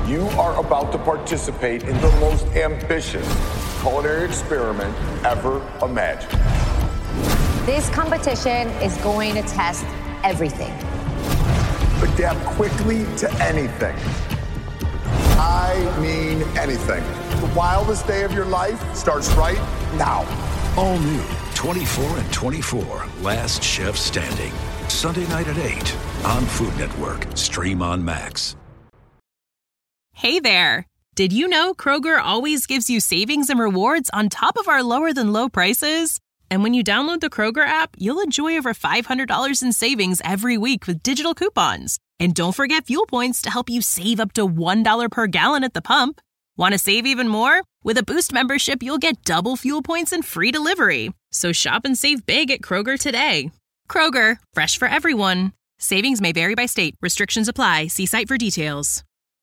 You are about to participate in the most ambitious culinary experiment ever imagined. This competition is going to test everything. Adapt quickly to anything. I mean anything. The wildest day of your life starts right now. All new 24 and 24, Last Chef Standing. Sunday night at 8 on Food Network. Stream on Max. Hey there. Did you know Kroger always gives you savings and rewards on top of our lower than low prices? And when you download the Kroger app, you'll enjoy over $500 in savings every week with digital coupons. And don't forget fuel points to help you save up to $1 per gallon at the pump. Want to save even more? With a Boost membership, you'll get double fuel points and free delivery. So shop and save big at Kroger today. Kroger, fresh for everyone. Savings may vary by state. Restrictions apply. See site for details.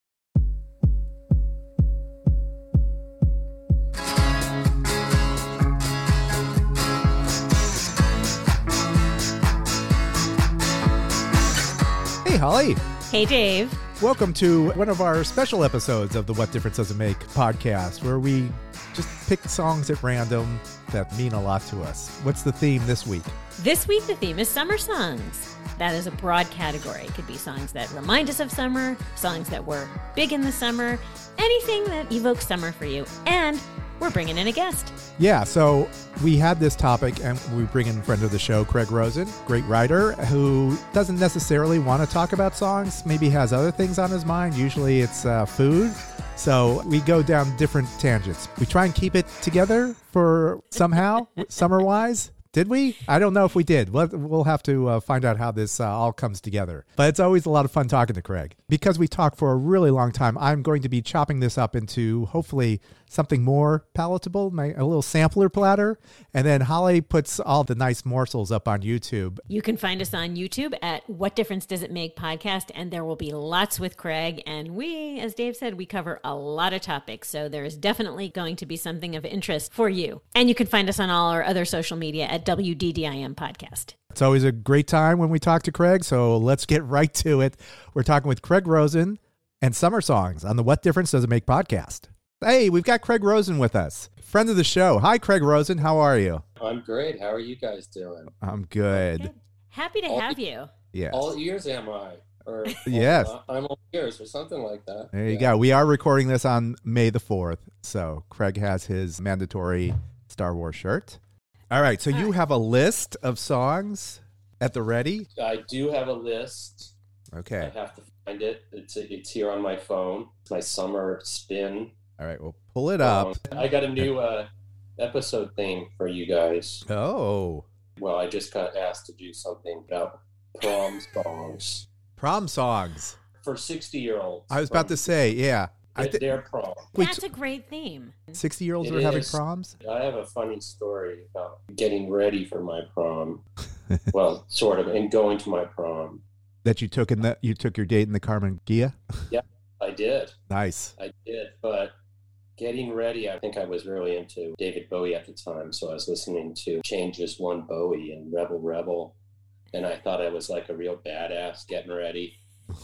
Hey, Holly. Hey, Dave. Welcome to one of our special episodes of the What Difference Does It Make podcast, where we just pick songs at random that mean a lot to us. What's the theme this week? This week, the theme is summer songs. That is a broad category. It could be songs that remind us of summer, songs that were big in the summer, anything that evokes summer for you. And we're bringing in a guest. Yeah, so we had this topic, and we bring in a friend of the show, Craig Rosen, great writer, who doesn't necessarily want to talk about songs, maybe has other things on his mind. Usually it's food. So we go down different tangents. We try and keep it together for somehow, summer-wise. Did we? I don't know if we did. We'll have to find out how this all comes together. But it's always a lot of fun talking to Craig. Because we talked for a really long time, I'm going to be chopping this up into hopefully something more palatable, a little sampler platter. And then Holly puts all the nice morsels up on YouTube. You can find us on YouTube at What Difference Does It Make podcast, and there will be lots with Craig. And we, as Dave said, we cover a lot of topics. So there is definitely going to be something of interest for you. And you can find us on all our other social media at WDDIM podcast. It's always a great time when we talk to Craig, so let's get right to it. We're talking with Craig Rosen and summer songs on the What Difference Does It Make podcast. Hey, we've got Craig Rosen with us, friend of the show. Hi, Craig Rosen. How are you? I'm great. How are you guys doing? I'm good. Okay. Happy to have you. Yeah. All ears am I? Or yes. I'm all ears or something like that. There you go. We are recording this on May the 4th, so Craig has his mandatory Star Wars shirt. All right, so you have a list of songs at the ready? I do have a list. Okay. I have to find it. It's here on my phone. It's my summer spin. All right, well, pull it up. I got a new episode theme for you guys. Oh. Well, I just got asked to do something about prom songs. Prom songs. For 60-year-olds. I was about to say, yeah. Their prom. That's a great theme. 60-year-olds are having proms? I have a funny story about getting ready for my prom. Well, sort of, and going to my prom. That you took your date in the Carmen Gia? Yeah, I did. Nice. I did, but getting ready, I think I was really into David Bowie at the time, so I was listening to Changes One Bowie and Rebel Rebel, and I thought I was like a real badass getting ready.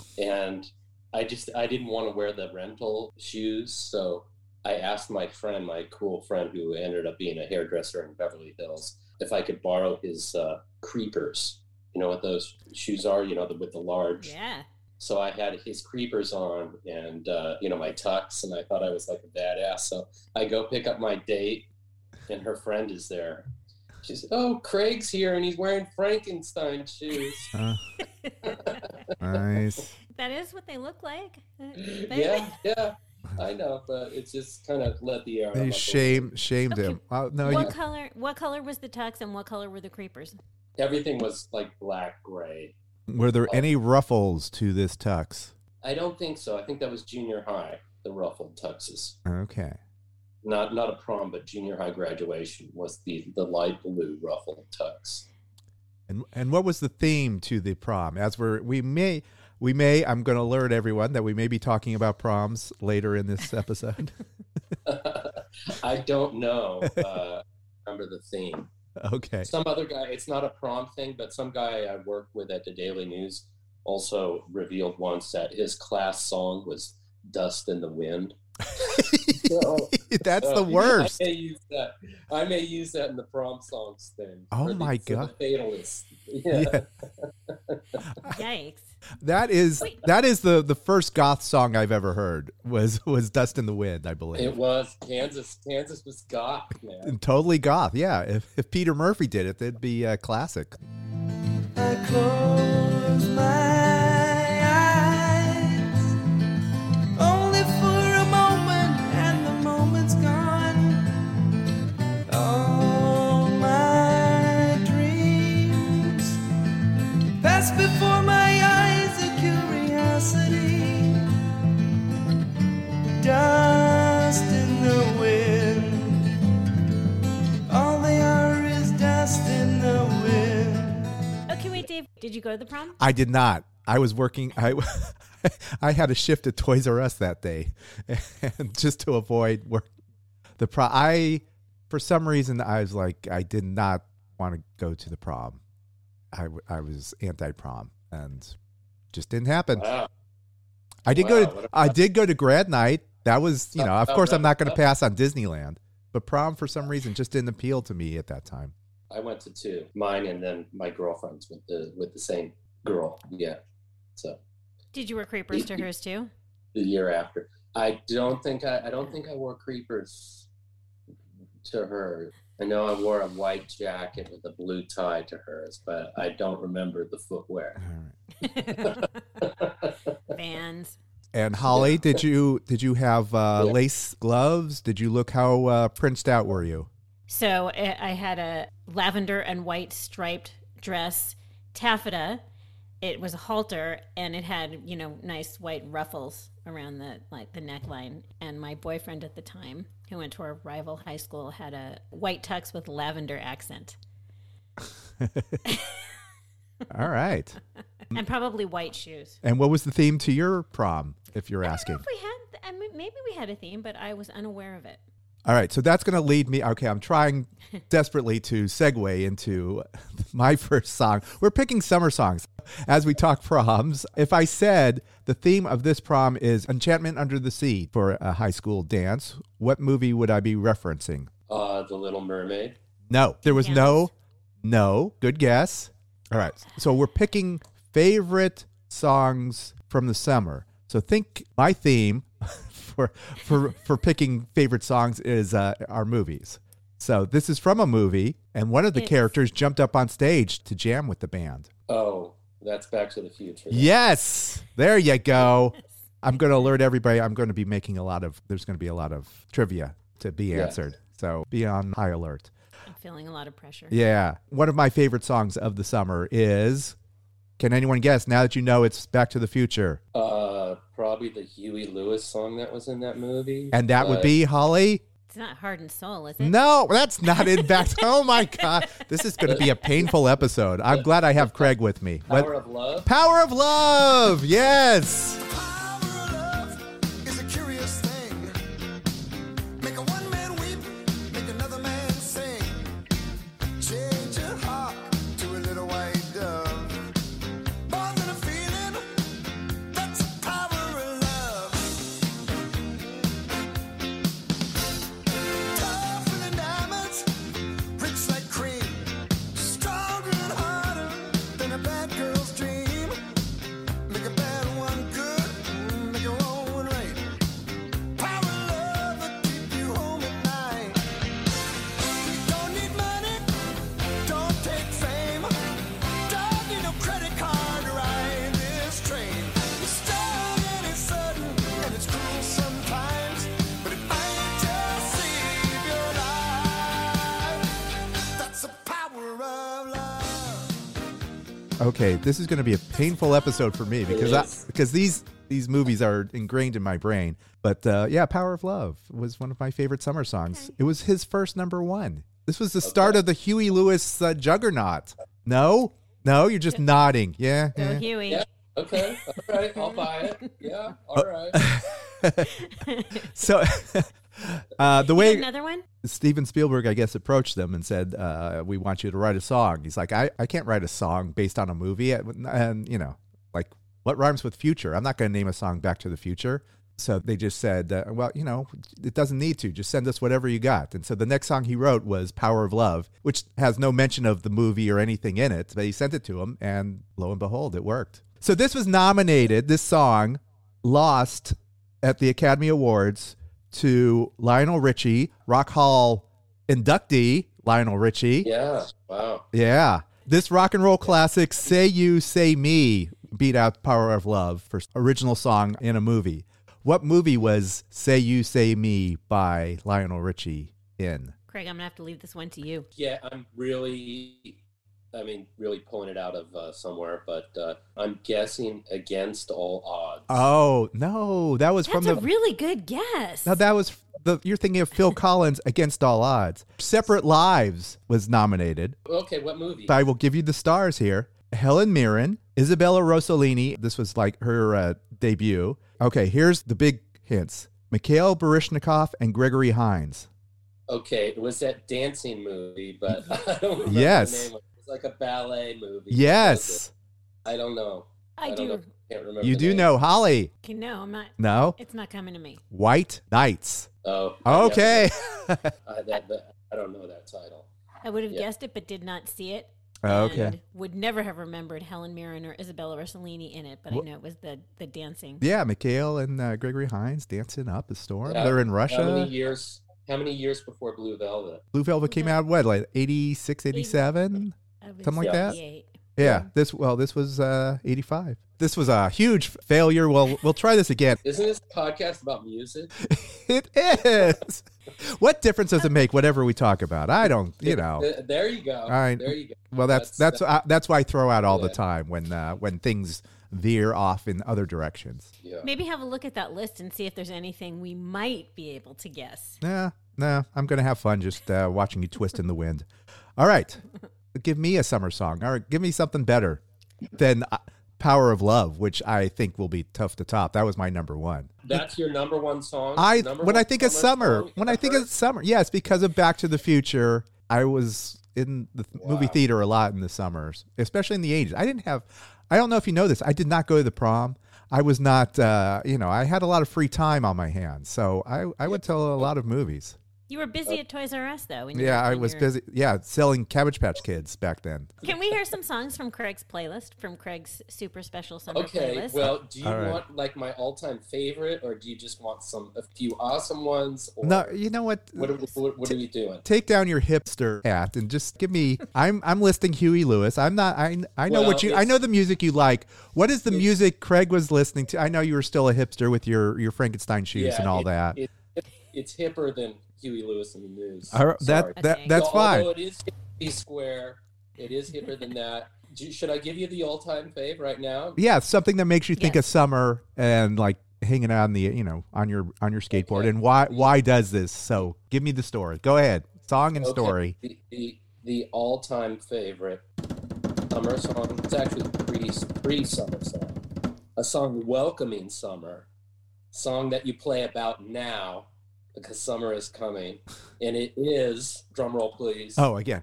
And I didn't want to wear the rental shoes, so I asked my cool friend who ended up being a hairdresser in Beverly Hills, if I could borrow his creepers. You know what those shoes are? You know, with the large. Yeah. So I had his creepers on and, my tux, and I thought I was like a badass. So I go pick up my date, and her friend is there. She said, "Oh, Craig's here, and he's wearing Frankenstein shoes." Nice. That is what they look like. Yeah. I know, but it's just kind of let the air out. They shamed him. No, What color was the tux, and what color were the creepers? Everything was like black, gray. Were there any ruffles to this tux? I don't think so. I think that was junior high, the ruffled tuxes. Okay. Not a prom, but junior high graduation was the light blue ruffled tux. And what was the theme to the prom? We may, I'm going to alert everyone that we may be talking about proms later in this episode. I don't know. Remember the theme. Okay. Some other guy, it's not a prom thing, but some guy I worked with at the Daily News also revealed once that his class song was Dust in the Wind. That's the worst. I may use that in the prom songs thing. Oh my God. The Fatalist. Yeah. Yikes. That is the first goth song I've ever heard was Dust in the Wind, I believe. It was. Kansas was goth, man. Totally goth, yeah. If Peter Murphy did it, it'd be a classic. I close my eyes only for a moment, and the moment's gone. All my dreams pass before my eyes, a curiosity, dust in the wind. All they are is dust in the wind. Okay, wait, Dave, did you go to the prom? I did not. I was working. I had a shift at Toys R Us that day, and just to avoid work the prom. For some reason, I was like, I did not want to go to the prom. I was anti-prom, and just didn't happen. Wow. I did go to grad night. That was, of course, I'm not going to pass on Disneyland, but prom for some reason just didn't appeal to me at that time. I went to two, mine and then my girlfriend's with the same girl. Yeah. So. Did you wear creepers to hers too? The year after, I don't think I wore creepers to her. I know I wore a white jacket with a blue tie to hers, but I don't remember the footwear. Vans. And Holly, did you have lace gloves? Did you look how princed out were you? So I had a lavender and white striped dress, taffeta. It was a halter, and it had, nice white ruffles around the neckline. And my boyfriend at the time, who went to our rival high school, had a white tux with lavender accent. All right. And probably white shoes. And what was the theme to your prom, if you're asking? I don't know if maybe we had a theme, but I was unaware of it. All right, so that's going to lead me. Okay, I'm trying desperately to segue into my first song. We're picking summer songs as we talk proms. If I said the theme of this prom is Enchantment Under the Sea for a high school dance, what movie would I be referencing? The Little Mermaid. No, there was no. Good guess. All right, so we're picking favorite songs from the summer. So think my theme for picking favorite songs is our movies. So this is from a movie, and one of the characters jumped up on stage to jam with the band. Oh, that's Back to the Future. Yes, there you go. I'm going to alert everybody. I'm going to be making there's going to be a lot of trivia to be answered. So be on high alert. I'm feeling a lot of pressure. Yeah. One of my favorite songs of the summer is, can anyone guess now that you know it's Back to the Future? Probably the Huey Lewis song that was in that movie. And that would be, Holly? It's not Heart and Soul, is it? No, that's not in Back. Oh, my God. This is going to be a painful episode. I'm glad I have Craig with me. Power of Love? Power of Love, yes. Okay, this is going to be a painful episode for me because these movies are ingrained in my brain. But Power of Love was one of my favorite summer songs. Okay. It was his first number one. This was the start of the Huey Lewis juggernaut. No, you're just nodding. Yeah. Go Huey. Yeah. Okay. All right. I'll buy it. Yeah. All right. So the way another one? Steven Spielberg, I guess, approached them and said, we want you to write a song. He's like, I can't write a song based on a movie. And, like, what rhymes with future? I'm not going to name a song Back to the Future. So they just said, well, it doesn't need to. Just send us whatever you got. And so the next song he wrote was Power of Love, which has no mention of the movie or anything in it. But he sent it to him, and lo and behold, it worked. So this was nominated, this song lost at the Academy Awards to Lionel Richie, Rock Hall inductee Lionel Richie. Yeah, wow. Yeah. This rock and roll classic, Say You, Say Me, beat out Power of Love for original song in a movie. What movie was Say You, Say Me by Lionel Richie in? Craig, I'm going to have to leave this one to you. Yeah, I'm really pulling it out of somewhere, but I'm guessing Against All Odds. Oh, no, that was That's a really good guess. No, that was you're thinking of Phil Collins' Against All Odds. Separate Lives was nominated. Okay, what movie? I will give you the stars here. Helen Mirren, Isabella Rossellini. This was like her debut. Okay, here's the big hints. Mikhail Baryshnikov and Gregory Hines. Okay, it was that dancing movie, but I don't remember Yes. the name of it. It was like a ballet movie. Yes. I don't know. I do. Know. I can't remember You the do name. know. Holly. Okay, no, I'm not. No? It's not coming to me. White Knights. Oh. Okay. I don't know that title. I would have guessed it, but did not see it. Okay. And would never have remembered Helen Mirren or Isabella Rossellini in it, but I know it was the dancing. Yeah, Mikhail and Gregory Hines dancing up a storm. Yeah. They're in Russia. How many years before Blue Velvet? Blue Velvet came out, what, like 86, 87? Something like that? 88. Yeah. This was 85. This was a huge failure. We'll try this again. Isn't this podcast about music? It is. What difference does it make, whatever we talk about? I don't, There you go. All right. There you go. Well, that's why I throw out all the time when things veer off in other directions. Yeah. Maybe have a look at that list and see if there's anything we might be able to guess. No, I'm going to have fun just watching you twist in the wind. All right. Give me a summer song. All right. Give me something better than Power of Love, which I think will be tough to top. That was my number one. That's your number one song? When I think of summer, yes, because of Back to the Future, I was in the movie theater a lot in the summers, especially in the 80s. I don't know if you know this, I did not go to the prom. I was not, I had a lot of free time on my hands, so I went to a lot of movies. You were busy at Toys R Us, though. I was busy. Yeah, selling Cabbage Patch Kids back then. Can we hear some songs from Craig's playlist, from Craig's super special summer playlist? Okay, well, do you want like my all-time favorite, or do you just want a few awesome ones? Or no, you know what? What are we doing? Take down your hipster hat and just give me. I'm listing Huey Lewis. I'm not. I know I know the music you like. What is the music Craig was listening to? I know you were still a hipster with your Frankenstein shoes and all that. It's hipper than Huey Lewis and the News. That's fine. Although it is B Square, it is hipper than that. Should I give you the all-time fave right now? Yeah, something that makes you think of summer and like hanging out on the on your skateboard. Okay. And why does this? So give me the story. Go ahead, song and story. The all-time favorite summer song. It's actually pre-summer song. A song welcoming summer. Song that you play about now. Because summer is coming, and it is, drum roll please. Oh, again.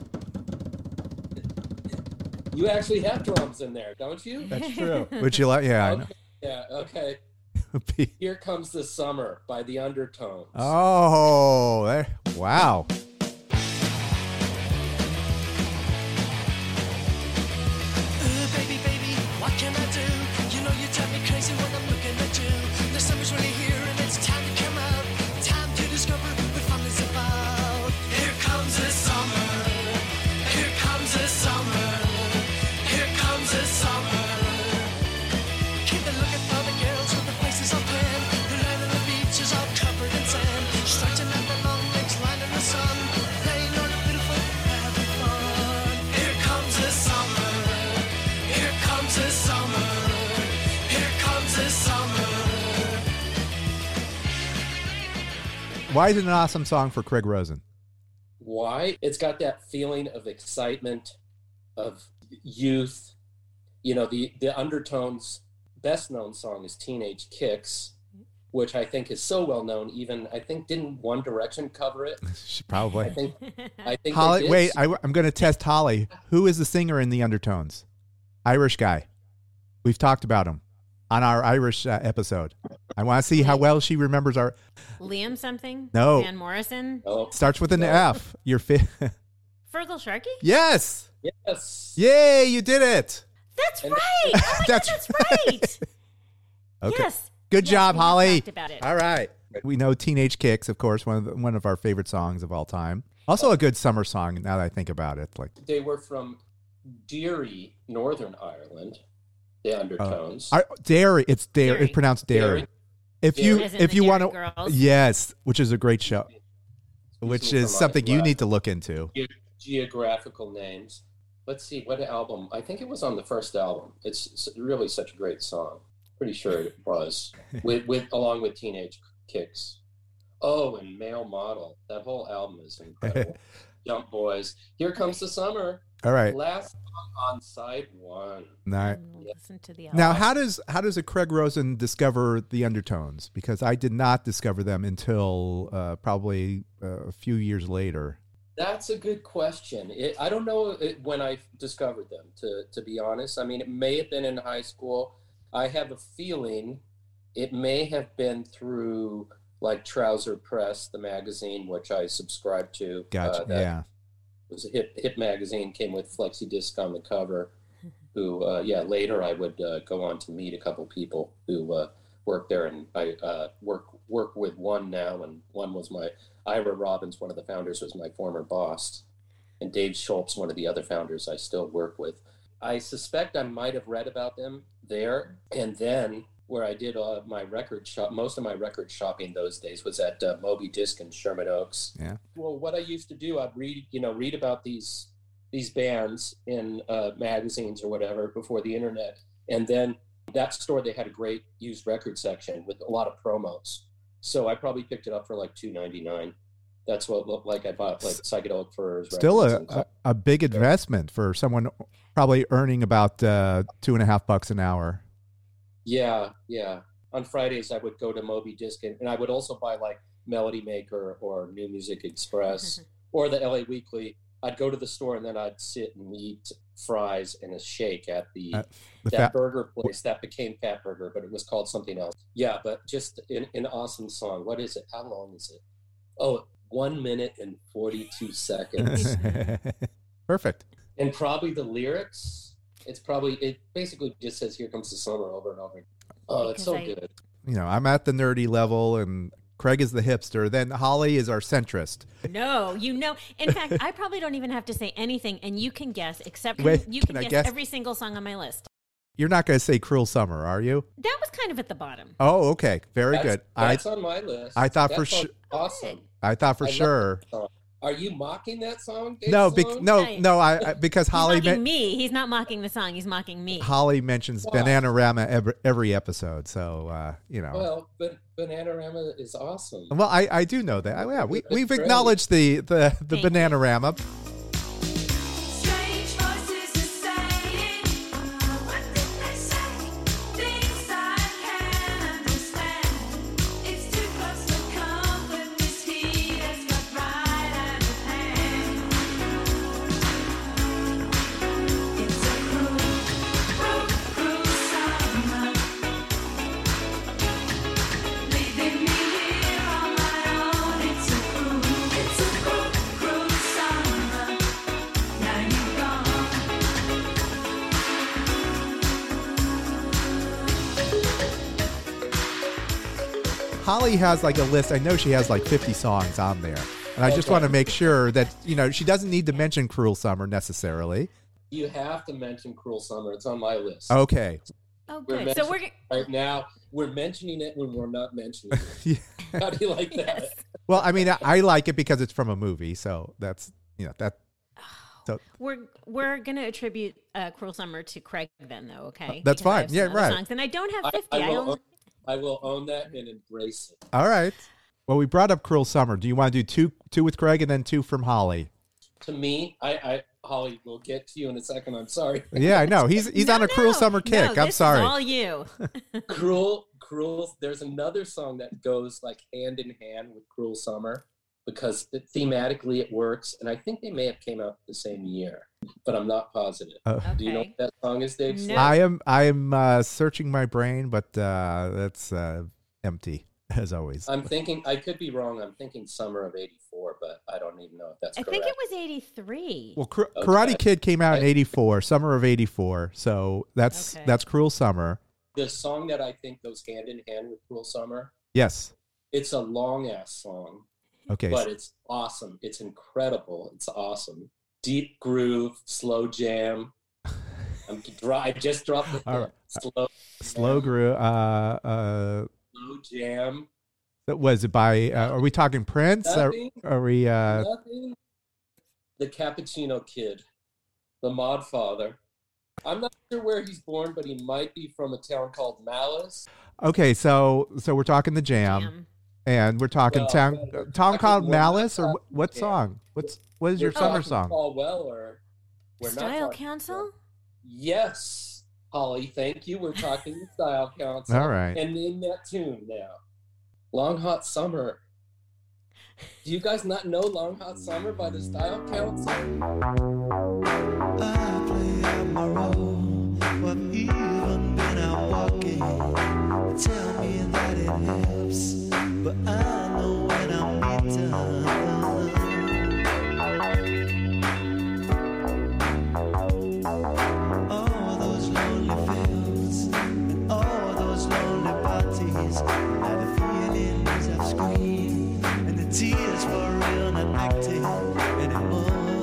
You actually have drums in there, don't you? That's true. Would you like? Yeah. Okay. Yeah. Okay. Here Comes the Summer by the Undertones. Oh, wow. Baby, baby, what can I do? You know you drive me crazy when I'm looking at you. The summer's really here and it's time to come out. Time to discover what fun is about. Here comes the summer. Here comes the summer. Here comes the summer. Keep a looking for the girls with the faces all tan. The land on the beach is all covered in sand. Stretching out the long legs, lying in the sun. Playing on the beautiful, having fun. Here comes the summer. Here comes the summer. Here comes the summer. Why is it an awesome song for Craig Rosen? Why? It's got that feeling of excitement, of youth. You know, the Undertones' best-known song is Teenage Kicks, which I think is so well-known. Even, I think, didn't One Direction cover it? Probably. I think Holly, they did. wait, I'm going to test Holly. Who is the singer in the Undertones? Irish guy. We've talked about him on our Irish episode. I want to see how well she remembers our. Liam something? No. Van Morrison? Oh, Starts with an F. Your Fergal Sharkey? Yes. yes. Yay! You did it. That's right. Oh my God, that's right. Okay. Yes. Good Yes, job, we have Holly. talked about it. All right. We know Teenage Kicks, of course, one of our favorite songs of all time. Also a good summer song. Now that I think about it, like They were from Derry, Northern Ireland. The Undertones. Dairy. It's Dairy. Dairy. It's pronounced Dairy. Dairy. If you As in if the you Dairy want to, Girls. yes, which is a great show, which Excuse me is for my something you lack need to look into. Geographical names. Let's see what album. I think it was on the first album. It's really such a great song. Pretty sure it was with along with Teenage Kicks. Oh, and Male Model. That whole album is incredible. Jump Boys. Here Comes the Summer. All right. Last song on side one. Now, We'll listen to the now album. how does a Craig Rosen discover the Undertones? Because I did not discover them until probably a few years later. That's a good question. I don't know when I discovered them, to be honest. I mean, it may have been in high school. I have a feeling it may have been through like Trouser Press, the magazine, which I subscribed to. Gotcha. That Yeah. was a hit magazine, came with Flexi Disc on the cover. Who, later I would go on to meet a couple people who work there, and I work with one now, and one was Ira Robbins, one of the founders, was my former boss, and Dave Schultz, one of the other founders I still work with. I suspect I might have read about them there, and then where I did my record shop, most of my record shopping those days was at Moby Disc in Sherman Oaks. Yeah. Well, what I used to do, I'd read about these bands in magazines or whatever before the internet, and then that store, they had a great used record section with a lot of promos. So I probably picked it up for like $2.99. That's what it looked like. I bought like Psychedelic Furs. Still records a big investment for someone probably earning about $2.50 an hour. Yeah. On Fridays, I would go to Moby Disc, and I would also buy like Melody Maker or New Music Express or the LA Weekly. I'd go to the store, and then I'd sit and eat fries and a shake at that burger place that became Fat Burger, but it was called something else. Yeah, but just an awesome song. What is it? How long is it? Oh, 1 minute and 42 seconds. Perfect. And probably the lyrics, it basically just says "Here Comes the Summer" over and over. Oh, it's so good. You know, I'm at the nerdy level, and Craig is the hipster. Then Holly is our centrist. No, in fact, I probably don't even have to say anything, and you can guess, except Wait, you can can I guess guess? every single song on my list. You're not going to say "Cruel Summer," are you? That was kind of at the bottom. Oh, okay. Very good. That's on my list. I thought That for song's sure. Awesome. I thought for I love sure. that song. Are you mocking that song, Dave No, Sloan? no. Because He's Holly mocking me. He's not mocking the song. He's mocking me. Holly mentions Why? Bananarama every episode, so you know. Well, but Bananarama is awesome. Well, I do know that. Yeah, we've It's great. acknowledged the Thank you. Bananarama. Strange voices are saying, what did they say? Things I can't understand. It's too close to comfort. This heat has got right out of hand. It's a cruel, cruel summer, leaving me here on my own. It's a cruel summer. Now you're gone. Holly has like a list. I know she has like 50 songs on there, and I just Okay. want to make sure that she doesn't need to mention "Cruel Summer" necessarily. You have to mention "Cruel Summer." It's on my list. Okay. Oh, We're good. So mentioning- Right now, we're mentioning it when we're not mentioning it. Yeah. How do you like that? Yes. Well, I mean, I like it because it's from a movie, so that's that. So we're gonna attribute "Cruel Summer" to Craig then, though. Okay, That's Because I fine. have some Yeah, other right. Songs, and I don't have I 50. I will own that and embrace it. all right. Well, we brought up "Cruel Summer." Do you want to do two with Craig and then two from Holly? To me, Holly, we'll get to you in a second. I'm sorry. Yeah, I know. He's on a "Cruel Summer" kick. No, I'm this sorry. Is all you. Cruel. There's another song that goes like hand in hand with "Cruel Summer" because thematically it works, and I think they may have came out the same year, but I'm not positive. Do you know Okay. what that song is, Dave? No. I am searching my brain, but that's empty, as always. I'm thinking, I could be wrong. I'm thinking summer of 84, but I don't even know if that's correct. I think it was 83. Well, Karate Kid came out in 84, summer of 84. So that's Cruel Summer. The song that I think goes hand in hand with Cruel Summer. Yes. It's a long ass song. Okay. But it's awesome. It's incredible. It's awesome. Deep groove, slow jam. I just dropped the All right. slow groove. Slow jam. Was it by? Are we talking Prince? Nothing. Are we? Nothing. The Cappuccino Kid, the Mod Father. I'm not sure where he's born, but he might be from a town called Malice. Okay, so we're talking the Jam. And we're talking town called Malice, or what song? What is your summer song? Paul Weller. Style Council? Yes, Holly, thank you. We're talking the Style Council. All right. And in that tune now. Long Hot Summer. Do you guys not know Long Hot Summer by the Style Council? I play out my role, but even when I'm walking, tell me that it helps, but I know when I'm done. All those lonely fields and all those lonely parties, now the feelings have screamed and the tears for real not acting anymore.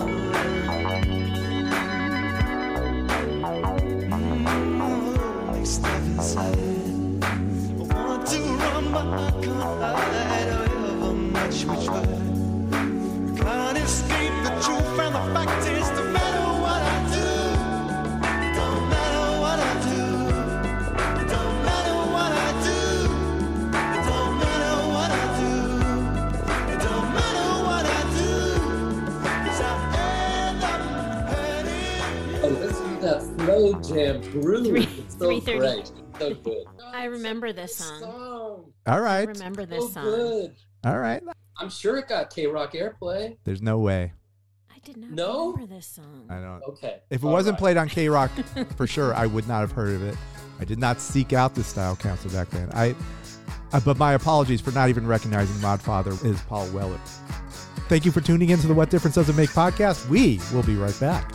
Stuff inside. I want to run, but I can't hide. However much we try, can't escape the truth, and the fact is, no matter what I do, it don't matter what I do. It don't matter what I do. It don't matter what I do. It don't matter what I do. 'Cause I end up hurting. Oh, listen to that slow jam groove. It's so 3:30. great. So good. I remember this song. All right. I remember this So song. good. All right. I'm sure it got K-Rock airplay. There's no way. I did not No? remember this song. I don't. Okay. If it All wasn't right. played on K-Rock, for sure, I would not have heard of it. I did not seek out the Style Council back then. But my apologies for not even recognizing Mod Father is Paul Weller. Thank you for tuning in to the What Difference Does It Make podcast. We will be right back.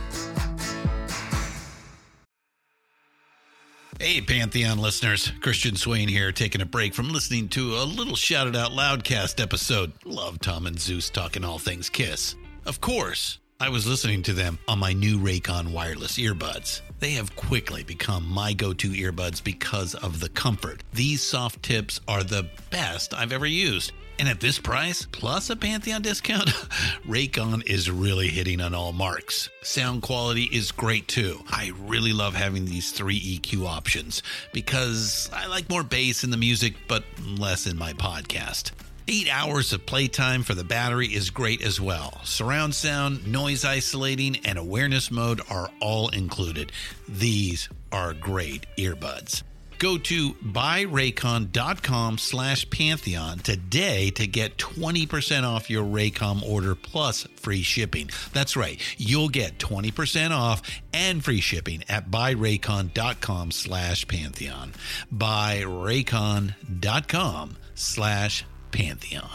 Hey, Pantheon listeners. Christian Swain here, taking a break from listening to a little Shout It Out Loudcast episode. Love Tom and Zeus talking all things Kiss. Of course, I was listening to them on my new Raycon wireless earbuds. They have quickly become my go-to earbuds because of the comfort. These soft tips are the best I've ever used. And at this price, plus a Pantheon discount, Raycon is really hitting on all marks. Sound quality is great too. I really love having these 3 EQ options because I like more bass in the music, but less in my podcast. 8 hours of playtime for the battery is great as well. Surround sound, noise isolating, and awareness mode are all included. These are great earbuds. Go to buyraycon.com/Pantheon today to get 20% off your Raycom order plus free shipping. That's right. You'll get 20% off and free shipping at buyraycon.com/Pantheon. buyraycon.com/Pantheon.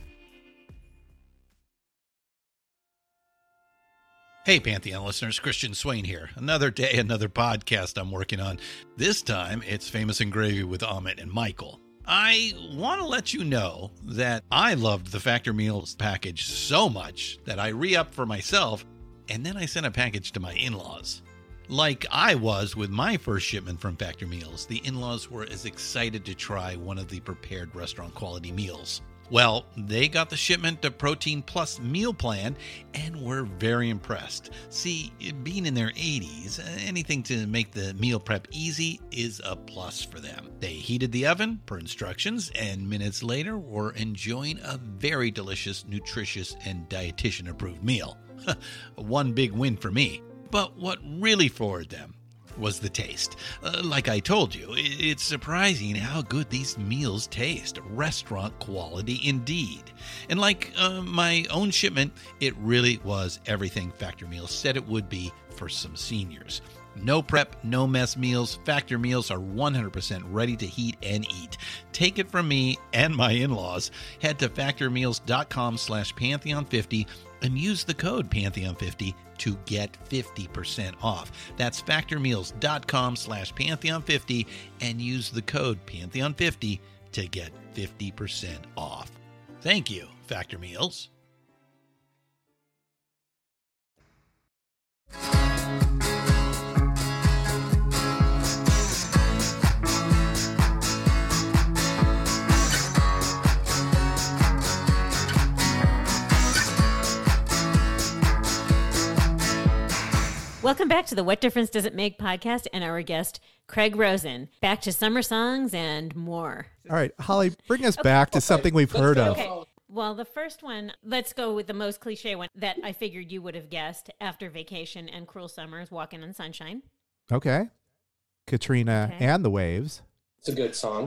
Hey, Pantheon listeners, Christian Swain here. Another day, another podcast I'm working on. This time, it's Famous and Gravy with Amit and Michael. I want to let you know that I loved the Factor Meals package so much that I re-upped for myself, and then I sent a package to my in-laws. Like I was with my first shipment from Factor Meals, the in-laws were as excited to try one of the prepared restaurant quality meals. Well, they got the shipment of Protein Plus meal plan and were very impressed. See, being in their 80s, anything to make the meal prep easy is a plus for them. They heated the oven per instructions and minutes later were enjoying a very delicious, nutritious, and dietitian-approved meal. One big win for me. But what really floored them was the taste. Like I told you, it's surprising how good these meals taste. Restaurant quality indeed. And like my own shipment, it really was everything Factor Meals said it would be for some seniors. No prep, no mess meals. Factor meals are 100% ready to heat and eat. Take it from me and my in-laws. Head to factormeals.com/Pantheon50 and use the code Pantheon50 to get 50% off. That's factormeals.com/Pantheon50 and use the code Pantheon50 to get 50% off. Thank you, Factor Meals. Welcome back to the What Difference Does It Make podcast and our guest, Craig Rosen. Back to summer songs and more. All right, Holly, bring us back to something we've heard of. Okay. Well, the first one, let's go with the most cliche one that I figured you would have guessed after Vacation and Cruel Summer's Walking on Sunshine. Okay. Katrina and the Waves. It's a good song.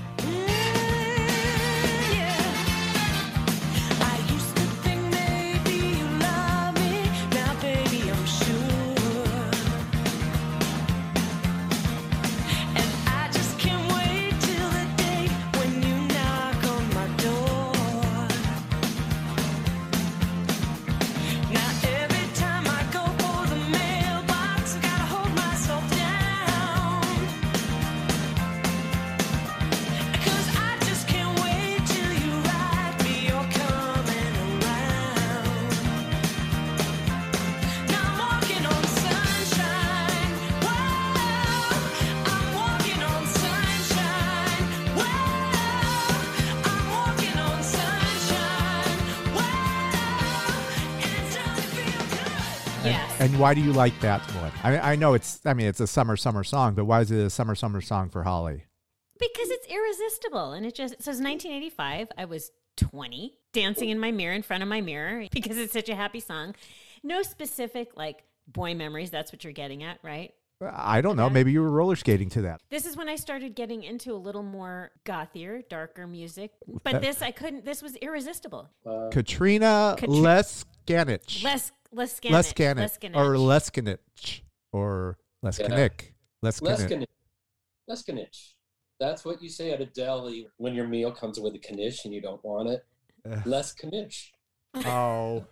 And why do you like that one? I know it's a summer song, but why is it a summer song for Holly? Because it's irresistible. And it says 1985. I was 20, dancing in my mirror, in front of my mirror, because it's such a happy song. No specific, like, boy memories. That's what you're getting at, right? I don't know. Maybe you were roller skating to that. This is when I started getting into a little more gothier, darker music. But this was irresistible. Katrina Lescanich. Lescanich. Or Lescanich. Or Lescanic. Lescanich. That's what you say at a deli when your meal comes with a knish and you don't want it. Lescanich. Oh.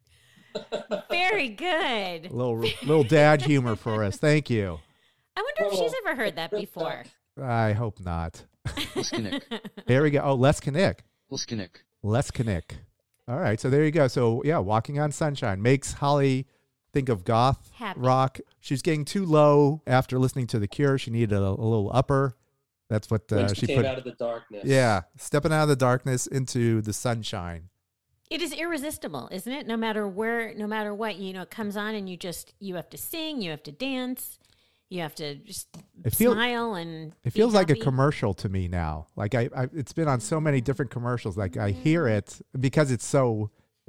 Very good. Little dad humor for us. Thank you. I wonder if she's ever heard that before. I hope not. Lescanic. There we go. Oh, Lescanic. Lescanic. All right. So there you go. So yeah, Walking on Sunshine makes Holly think of goth rock. She's getting too low after listening to The Cure. She needed a little upper. That's what she came put out of the darkness. Yeah. Stepping out of the darkness into the sunshine. It is irresistible, isn't it? No matter where, no matter what, it comes on and you have to sing, you have to dance, you have to just smile and it feels like a commercial to me now. Like it's been on so many different commercials. Like I hear it because it's so,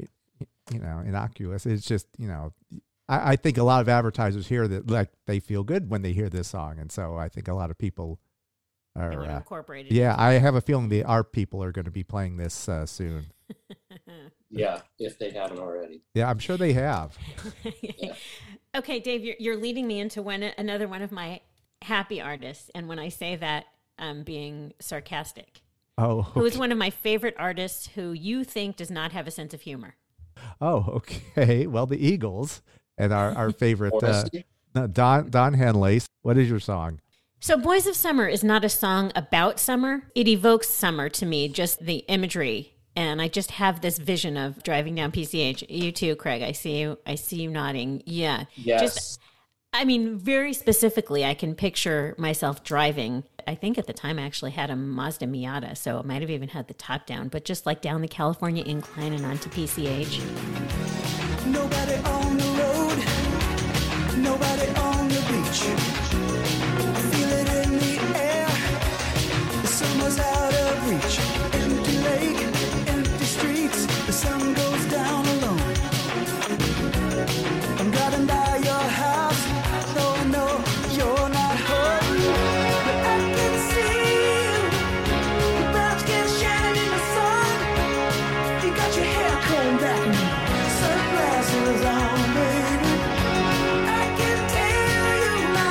innocuous. It's just, I think a lot of advertisers hear that, like, they feel good when they hear this song. And so I think a lot of people are incorporated. Yeah. I have a feeling our people are going to be playing this soon. Yeah, if they haven't already. Yeah, I'm sure they have. Yeah. Okay, Dave, you're leading me into another one of my happy artists, and when I say that, I'm being sarcastic. Oh, okay. Who is one of my favorite artists who you think does not have a sense of humor? Oh, okay. Well, the Eagles and our favorite Don Henley. What is your song? So Boys of Summer is not a song about summer. It evokes summer to me, just the imagery. And I just have this vision of driving down PCH. You too, Craig. I see you nodding. Yeah. Yes. Very specifically, I can picture myself driving. I think at the time I actually had a Mazda Miata, so it might have even had the top down, but just like down the California incline and onto PCH. Nobody on the road, nobody on the beach. Feel it in the air, the summer's out of reach. Empty lake, empty streets, the sun goes down alone. I'm driving by your house, though I know you're not home. But I can see you, your brown skin shining in the sun. You got your hair combed back and sunglasses on, baby. I can tell you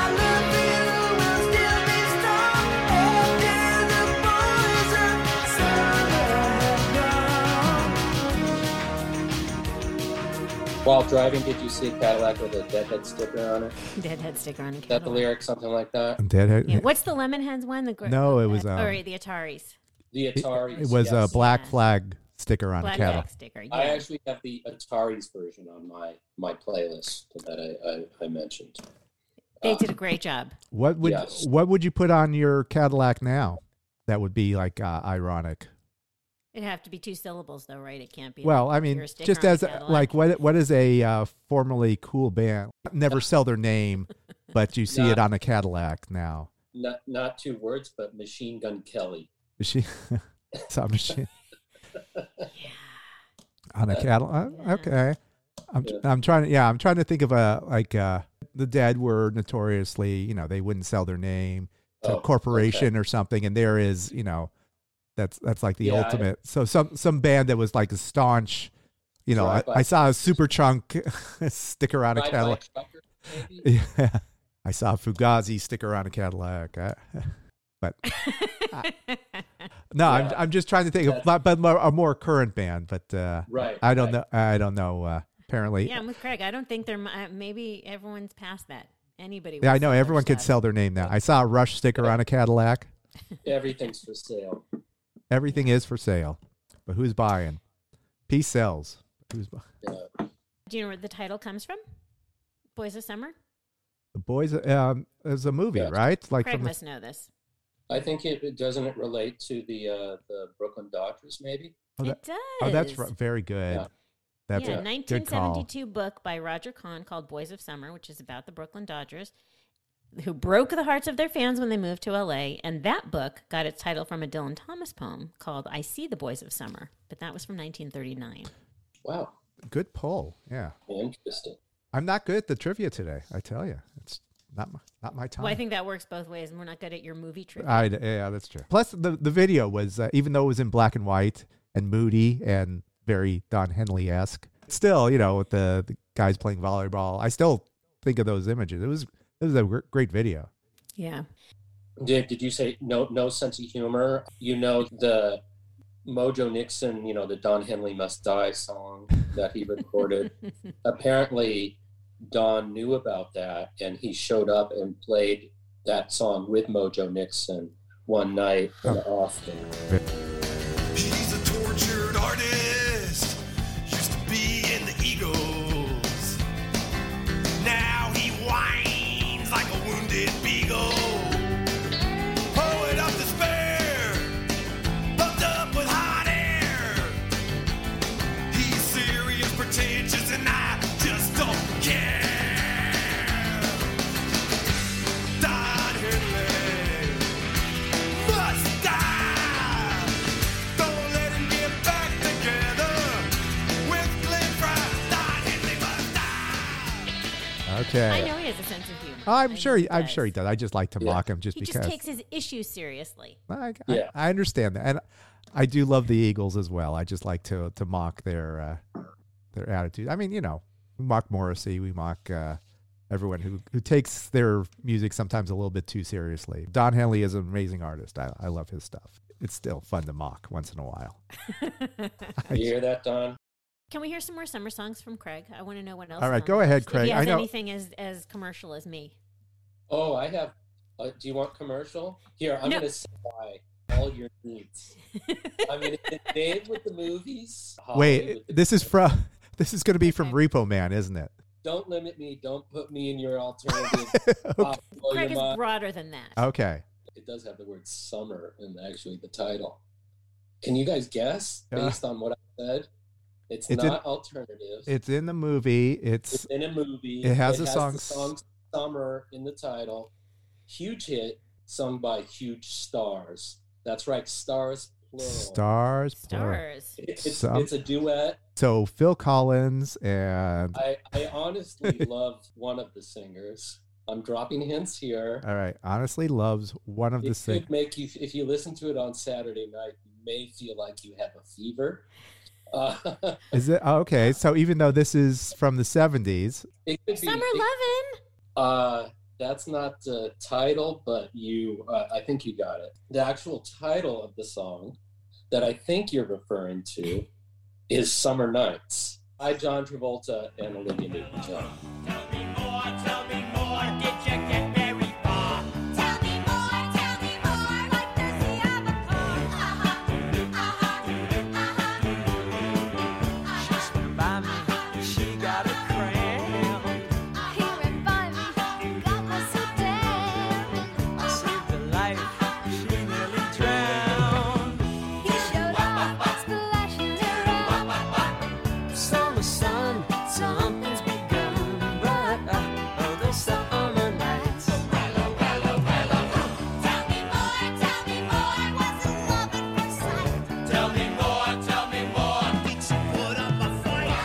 While driving, did you see a Cadillac with a Deadhead sticker on it? Deadhead sticker on a Is that the Cadillac. lyric, something like that? Deadhead. Yeah. What's the Lemonheads one? No, it was, the Ataris. The Ataris. It was yes. a black flag sticker on Black a Cadillac. flag sticker. Yeah. I actually have the Ataris version on my playlist that I mentioned. They did a great job. What would you put on your Cadillac now? That would be like ironic. It'd have to be 2 syllables, though, right? It can't be. Well, like I mean, your sticker just on a as Cadillac. like what is a formerly cool band? Never sell their name, but you see it on a Cadillac now. Not 2 words, but Machine Gun Kelly. Machine, machine on a Cadillac. Okay, I'm trying to think of the Dead were notoriously, they wouldn't sell their name to a corporation or something, and there is, that's like the ultimate. So some band that was like a staunch, I saw a Superchunk sticker on a Cadillac. Yeah, I saw a Fugazi sticker on a Cadillac. But no, I'm just trying to think of but a more current band. But I don't know. Apparently, yeah, I'm with Craig. I don't think maybe everyone's past that. Anybody? Yeah, I know everyone could sell their name now. I saw a Rush sticker on a Cadillac. Everything's for sale. Everything is for sale, but who's buying? Peace sells. Who's buying? Yeah. Do you know where the title comes from? Boys of Summer. The Boys is a movie, right? Like Craig must know this. I think it doesn't it relate to the Brooklyn Dodgers, maybe. It does. Oh, that's very good. Yeah. That's a a good call. 1972 book by Roger Kahn called Boys of Summer, which is about the Brooklyn Dodgers, who broke the hearts of their fans when they moved to L.A., and that book got its title from a Dylan Thomas poem called I See the Boys of Summer, but that was from 1939. Wow. Good pull, yeah. Interesting. I'm not good at the trivia today, I tell you. It's not my time. Well, I think that works both ways, and we're not good at your movie trivia. Yeah, that's true. Plus, the video was, even though it was in black and white and moody and very Don Henley-esque, still, with the guys playing volleyball, I still think of those images. It was a great video. Yeah. Did you say no sense of humor? The Mojo Nixon, the Don Henley Must Die song that he recorded. Apparently, Don knew about that, and he showed up and played that song with Mojo Nixon one night in Austin. He's a tortured artist, used to be in the Eagles. Now he whines like a wounded beagle. Poet of despair, puffed up with hot air. He's serious, pretentious, and I just don't care. Don Henley must die. Don't let him get back together with Glenn Fry. Don Henley must die. Okay. I know he has a sense of humor. I'm sure he does. I just like to mock him just he because. just takes his issues seriously. I understand that. And I do love the Eagles as well. I just like to mock their attitude. I mean, we mock Morrissey. We mock everyone who takes their music sometimes a little bit too seriously. Don Henley is an amazing artist. I love his stuff. It's still fun to mock once in a while. You hear that, Don? Can we hear some more summer songs from Craig? I want to know what else. All right, on go the ahead, list. Craig. If he has I know anything as commercial as me. Oh, I have. Do you want commercial? Here, I'm going to supply all your needs. I'm going to hit Dave with the movies. Wait, this is going to be from Repo Man, isn't it? Don't limit me. Don't put me in your alternative. Craig is broader than that. Okay. It does have the word summer in actually the title. Can you guys guess based on what I said? It's not alternative. It's in the movie. It's in a movie. It has the song Summer in the title. Huge hit sung by huge stars. That's right, stars plural. Stars. It's a duet. So Phil Collins and I honestly love one of the singers. I'm dropping hints here. All right. Honestly loves one of the singers. It could make you, if you listen to it on Saturday night, you may feel like you have a fever. Is it okay? So even though this is from the 70s, it could be Summer Lovin'. That's not the title, but I think you got it. The actual title of the song that I think you're referring to is Summer Nights. By John Travolta and Olivia Newton-John. Tell me more, did you get very far? Tell me more, like the sea of a She's by me, she got a cramp. Here and by me, got my so damn. I saved her life, she nearly drowned. He showed up, splashing around. Summer sun, something's begun, but the summer nights. Tell me more, wasn't love at first sight. Tell me more, did you put up a fight?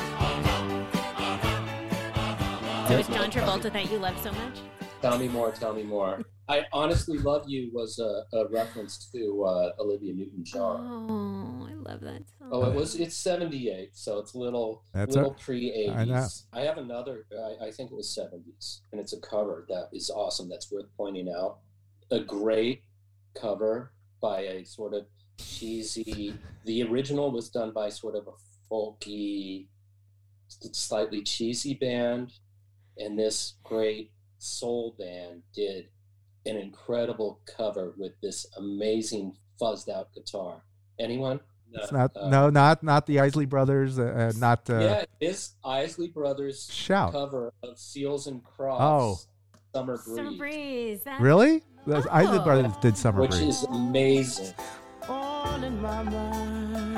So it's John Travolta that you love so much? Tell me more, tell me more. I Honestly Love You was a reference to Olivia Newton-John. Oh, I love that song. Oh, it's 78, so it's a little That's pre-80s. I know. I have another, I think it was 70s, and it's a cover that is awesome. That's worth pointing out. A great cover by a sort of cheesy, the original was done by sort of a folky, slightly cheesy band, and this great soul band did an incredible cover with this amazing fuzzed out guitar. Anyone? It's not not the Isley Brothers, not Yeah, this Isley Brothers Shout. cover of Seals and Crofts, Summer Breeze, Summer Breeze. That- Really? The Isley Brothers did Summer which Breeze. is amazing. All in my mind.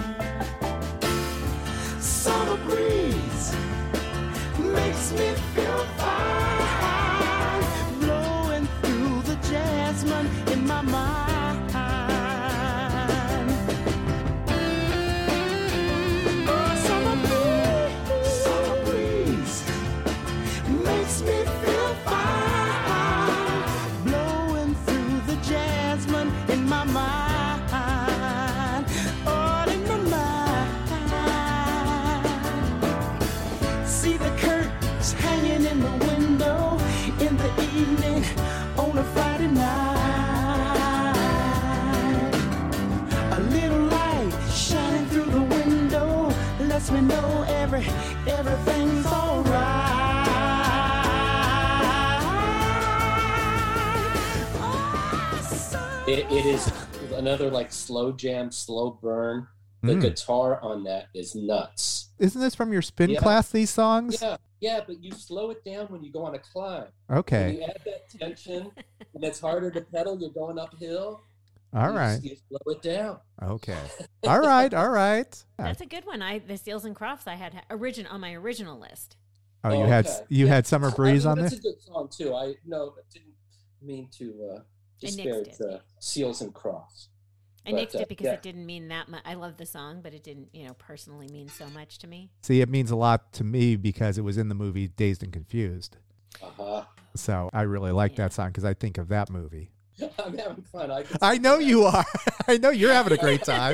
Summer breeze makes me feel fine, blowing through the jasmine in my mind. Oh, summer breeze makes me feel fine, blowing through the jasmine in my mind, all in my mind. See the curtains hanging in the window in the evening on a Friday night. A little light shining through the window lets me know everything's alright. It is another like slow jam, slow burn. The guitar on that is nuts. Isn't this from your spin Yeah. class, these songs? Yeah, but you slow it down when you go on a climb. Okay. When you add that tension, and it's harder to pedal. You're going uphill. All right. You slow it down. Okay. All right. That's a good one. The Seals and Crofts I had on my original list. Oh, you okay. had Summer Breeze on there? That's a good song too. I didn't mean to disparage Seals and Crofts. I nixed it because it didn't mean that much. I love the song, but it didn't, personally mean so much to me. See, it means a lot to me because it was in the movie Dazed and Confused. Uh-huh. So I really like that song because I think of that movie. I'm having fun. I know you are. I know you're having a great time.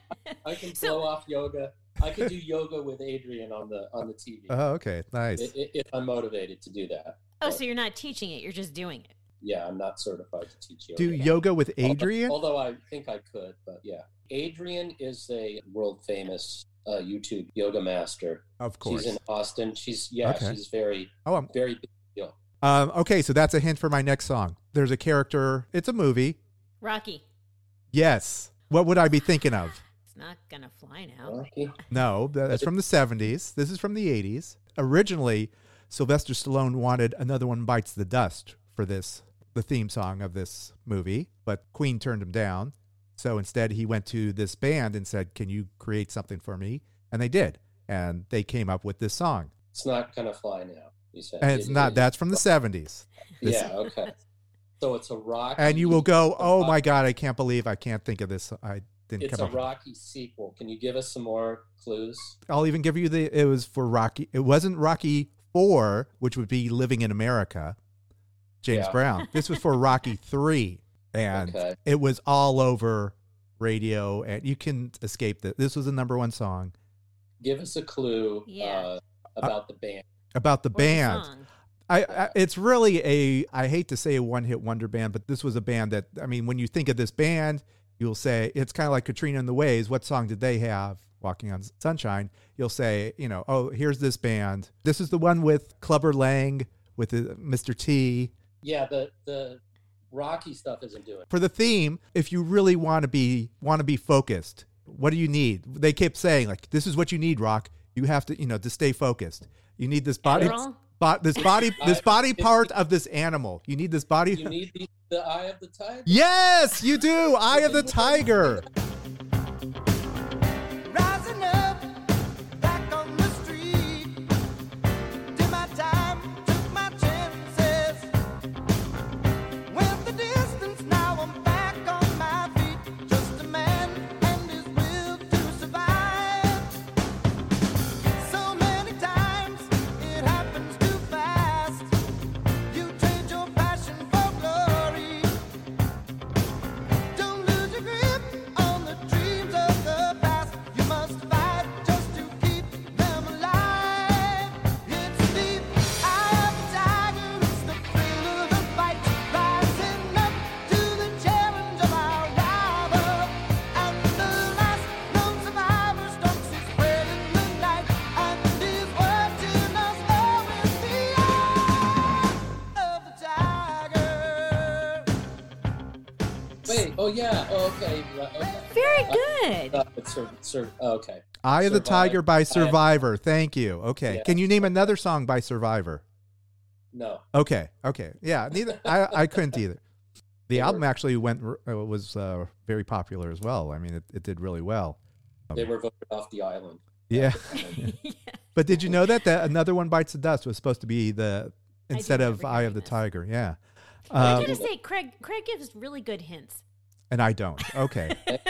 I can blow off yoga. I could do yoga with Adrian on the TV. Oh, okay. Nice. If I'm motivated to do that. Oh, so you're not teaching it. You're just doing it. Yeah, I'm not certified to teach yoga. Do yoga with Adrian? Although I think I could, but yeah. Adrian is a world famous YouTube yoga master. Of course. She's in Austin. She's very, very big deal. Okay, so that's a hint for my next song. There's a character. It's a movie. Rocky. Yes. What would I be thinking of? It's not going to fly now. Rocky? No, that's from the 70s. This is from the 80s. Originally, Sylvester Stallone wanted Another One Bites the Dust for the theme song of this movie, but Queen turned him down. So instead, he went to this band and said, "Can you create something for me?" And they did. And they came up with this song. It's not going to fly now, you said. And it's not. That's from the 70s. Yeah, okay. So it's a Rocky. And you will go, "Oh my God, I can't believe I can't think of this. I didn't It's come a up." Rocky sequel. Can you give us some more clues? I'll even give you it was for Rocky. It wasn't Rocky 4, which would be Living in America, James Brown. This was for Rocky 3. And it was all over radio, and you can escape that. This was the number one song. Give us a clue about the band. About the band. It's really I hate to say a one-hit wonder band, but this was a band that, I mean, when you think of this band, you'll say, it's kind of like Katrina and the Waves. What song did they have? Walking on Sunshine, you'll say, oh, here's this band. This is the one with Clubber Lang, with Mr. T. Yeah, the Rocky stuff isn't doing it. For the theme, if you really want to be focused, what do you need? They kept saying, like, this is what you need, Rock. You have to, to stay focused. You need this body, this body part of this animal. You need this body. You need the Eye of the Tiger? Yes, you do. Eye of the Tiger. Rising up, back on the street. Did my time, took my chances. Went the distance, now I'm back on my feet. Just a man and his will to survive. So many times it happens too fast. You trade your passion for glory. Don't lose your grip on the dreams of the past. You must fight just to keep them alive. It's the eye of the tiger, it's the thrill of the fight. Rising up to the challenge of our rival. And the last known survivor stalks his prey in the night. And is watching us all with the eye of the tiger. Wait, oh yeah, oh, okay. Very good. Okay. Eye of the Tiger by Survive. Survivor. Thank you. Okay. Yeah. Can you name another song by Survivor? No. Okay. Yeah, neither. I couldn't either. The album actually was very popular as well. I mean, it did really well. They were voted off the island. Yeah. But did you know that Another One Bites the Dust was supposed to be instead of Eye of the Tiger? Yeah. I gotta say, Craig gives really good hints. And I don't. Okay.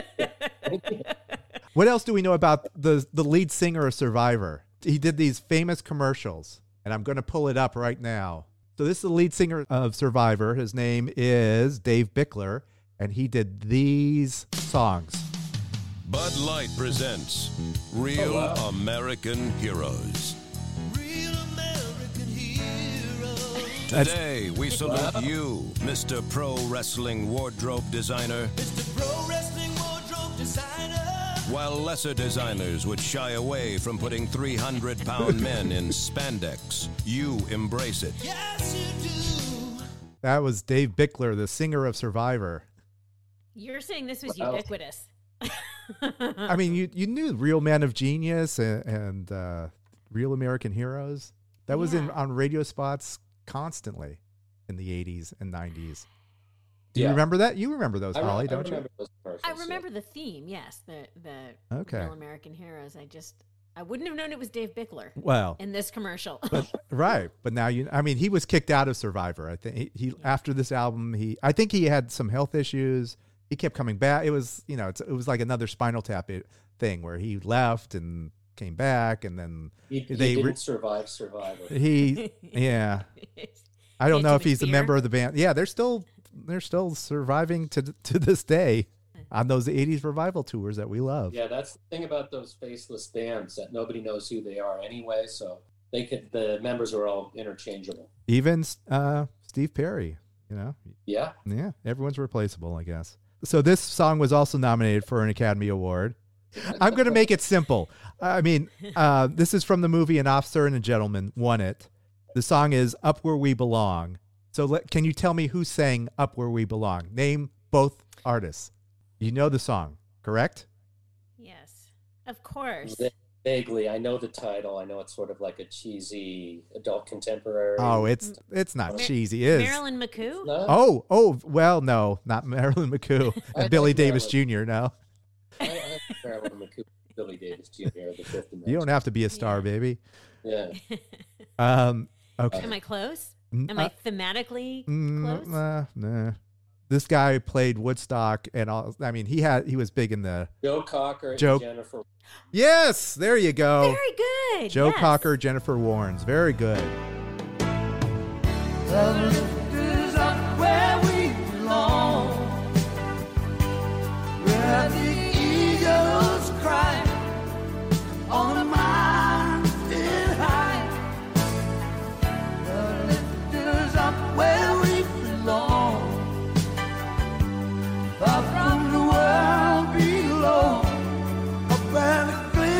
What else do we know about the lead singer of Survivor? He did these famous commercials, and I'm going to pull it up right now. So this is the lead singer of Survivor. His name is Dave Bickler, and he did these songs. Bud Light presents Real American Heroes. Today, we salute you, Mr. Pro Wrestling Wardrobe Designer. Pro wrestling wardrobe designer. While lesser designers would shy away from putting 300-pound men in spandex, you embrace it. Yes, you do. That was Dave Bickler, the singer of Survivor. You're saying this was ubiquitous. I mean, you knew Real Men of Genius and Real American Heroes. That was on radio spots constantly in the 80s and 90s. Do you remember that? You remember those, Holly, don't you? I remember the theme, yes. The Real American Heroes. I wouldn't have known it was Dave Bickler. Well, in this commercial. Right. But now he was kicked out of Survivor. I think he after this album, I think he had some health issues. He kept coming back. It was, it was like another Spinal Tap thing where he left and came back, and then he didn't survive Survivor. Yeah. I don't know if he's a member of the band. Yeah, they're still surviving to this day on those 80s revival tours that we love. Yeah, that's the thing about those faceless bands, that nobody knows who they are anyway, so the members are all interchangeable. Even Steve Perry, Yeah. Yeah, everyone's replaceable, I guess. So this song was also nominated for an Academy Award. I'm going to make it simple. I mean, this is from the movie An Officer and a Gentleman, won it. The song is Up Where We Belong. So can you tell me who sang Up Where We Belong? Name both artists. You know the song, correct? Yes, of course. Vaguely, I know the title. I know it's sort of like a cheesy adult contemporary. Oh, it's not cheesy. It is Marilyn McCoo? No? Oh, well, no, not Marilyn McCoo. And Billy Davis Jr., no. I have Marilyn McCoo, Billy Davis Jr., the fifth dimension. You don't have to be a star, baby. Yeah. Okay. Am I close? Am I thematically close? Nah. This guy played Woodstock, and all. I mean, he was big in the Joe Cocker and Jennifer. Yes, there you go. Very good. Joe Cocker, Jennifer Warnes. Very good. The lifters up where we belong, where the eagles cry on a mountain high. The lifters up where we belong, far from the world below, up where the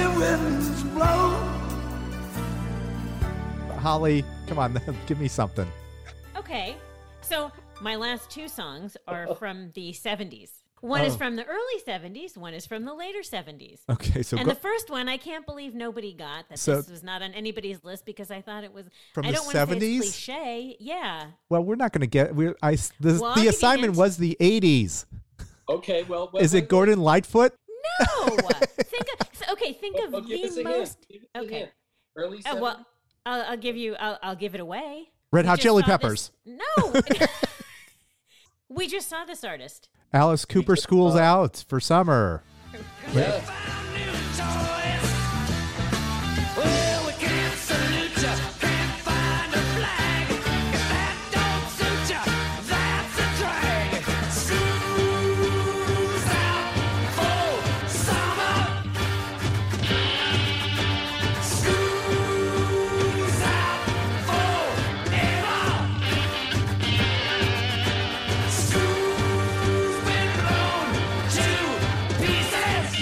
Holly, come on, give me something. Okay. So my last two songs are from the 70s. One is from the early 70s. One is from the later 70s. Okay, so and the first one, I can't believe nobody got that. So- This was not on anybody's list because I thought it was. From I the don't want to say 70s? it's cliche. Yeah. Well, we're not going to get. Well, I'll give The you assignment hints. was the 80s. Okay, well, Is it Gordon Lightfoot? No. Think of give us the a most. hint. Give us a Okay. hint. Early 70s? Well, I'll give you. I'll give it away. Red We Hot just Chili saw Peppers. this- No. We just saw this artist. Alice Cooper, School's Out for summer. Yeah. Well, we can't salute ya, can't find a flag. If that don't suit ya, that's a drag. School's out for summer. School's out forever. School's been blown to pieces.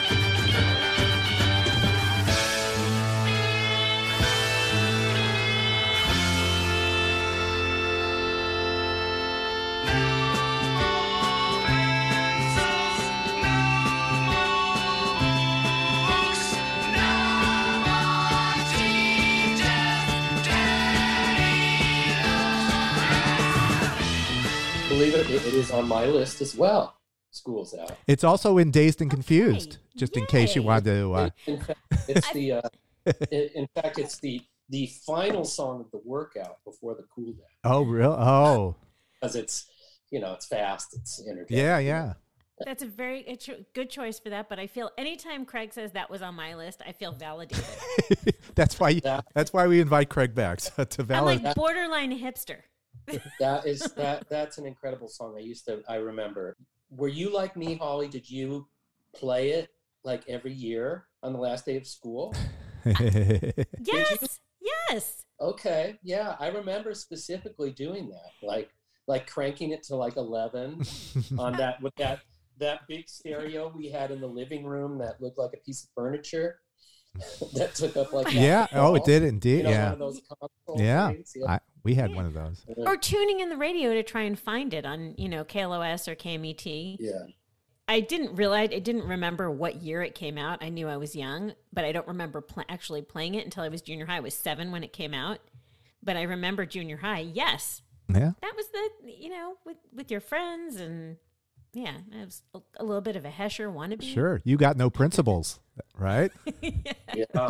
Believe it is on my list as well. School's Out. It's also in Dazed and Confused, just in case you Yay. wanted to. In fact, it's the final song of the workout before the cool down. Oh, real? Oh, Because it's fast, it's energetic. yeah. That's a very good choice for that. But I feel anytime Craig says that was on my list, I feel validated. That's why we invite Craig back to I'm validate. like borderline hipster. That's an incredible song. I remember. Were you like me, Holly? Did you play it like every year on the last day of school? Yes. Okay, yeah, I remember specifically doing that, like cranking it to like 11 on that with that big stereo we had in the living room that looked like a piece of furniture that took up like Yeah. half the Oh, it wall. did indeed. You know, Yeah. one of those console Yeah. things? Yeah. We had one of those. Or tuning in the radio to try and find it on, KLOS or KMET. Yeah. I didn't remember what year it came out. I knew I was young, but I don't remember actually playing it until I was junior high. I was 7 when it came out. But I remember junior high. Yes. Yeah. That was with your friends and yeah, it was a little bit of a Hesher wannabe. Sure. You got no principles, right? Yeah.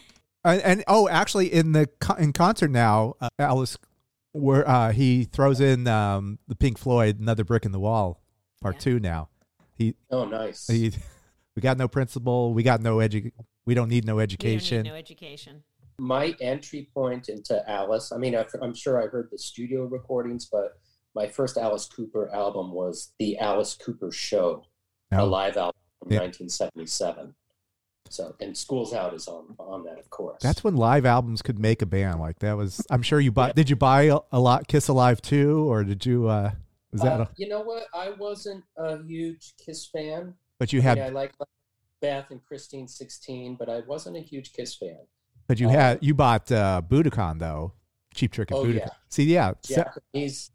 And actually, in concert now, Alice, where he throws in the Pink Floyd "Another Brick in the Wall" Part 2 now. Oh, nice. We got no principle. We got no We don't need no We education. don't need no education. My entry point into Alice, I mean, I'm sure I heard the studio recordings, but my first Alice Cooper album was The Alice Cooper Show, a live album from 1977. So, and School's Out is on that, of course. That's when live albums could make a band. Like that was. I'm sure you bought. Did you buy a lot Kiss Alive 2, or did you? Was that? You know what? I wasn't a huge Kiss fan. But you had. I liked Beth and Christine 16, but I wasn't a huge Kiss fan. But you bought Budokan though, Cheap Trick and Oh, Budokan. yeah. See, yeah, Japanese,